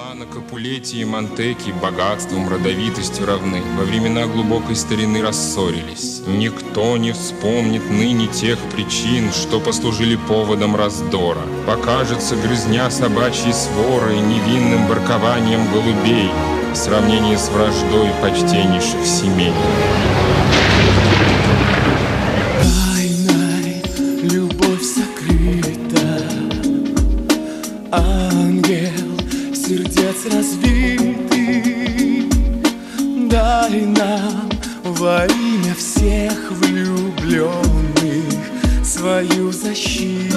Милано, Капулетти и Монтеки богатством, родовитостью равны. Во времена глубокой старины рассорились. Никто не вспомнит ныне тех причин, что послужили поводом раздора. Покажется грызня собачьей своры невинным воркованием голубей в сравнении с враждой почтеннейших семей. Тайной любовь сокрыта, ангел сердец разбитый, дай нам во имя всех влюбленных свою защиту.